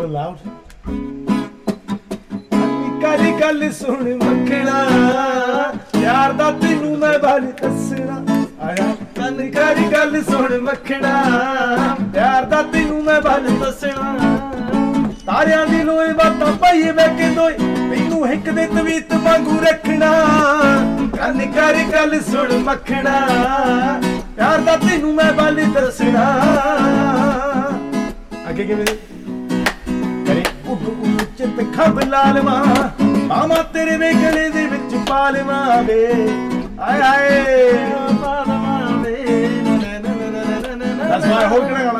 ਹੁਣ ਲਾਉ ਕਾਲੀ ਗੱਲ ਸੁਣ ਮੱਖਣਾ ਯਾਰ ਦਾ ਤੈਨੂੰ ਮੈਂ ਬਾਰੇ ਦੱਸਣਾ ਆਇਆ ਕੰਨ ਕਾਲੀ ਗੱਲ ਸੁਣ ਮੱਖਣਾ ਯਾਰ ਦਾ ਤੈਨੂੰ ਮੈਂ ਬਾਰੇ ਦੱਸਣਾ ਤਾਰਿਆਂ ਦੀ ਲੋਏ ਬਾਤਾਂ ਪਾਈਏ ਵੇ ਕੇ ਦੋਏ ਤੈਨੂੰ ਇੱਕ ਦੇ ਤਵੀਤ ਵਾਂਗੂ ਰੱਖਣਾ ਕੰਨ ਕਾਲੀ ਗੱਲ ਸੁਣ ਮੱਖਣਾ ਯਾਰ ਦਾ ਤੈਨੂੰ ਮੈਂ ਬਾਰੇ ਦੱਸਣਾ ਅੱਗੇ ਕਿਵੇਂ ਕਰੇ ਉੱਡ ਚਿੱਤ ਖੱਬ ਲਾਲਵਾ ਮਾਮਾ ਤੇਰੇ ਵੇ ਗਲੇ ਦੇ ਵਿੱਚ ਪਾ ਲਵਾਂ ਵੇ ਆਏ ਆਏ ਪਾ ਲਵਾਂ ਵੇ That's why I hope you're gonna